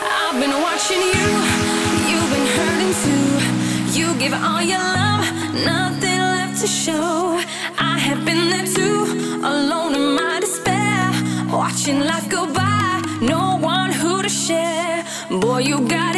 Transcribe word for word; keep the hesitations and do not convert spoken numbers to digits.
I've been watching you, you've been hurting too. You give all your love, nothing left to show. I have been there too, alone in my despair, watching life go by, no one who to share. Boy, you got it.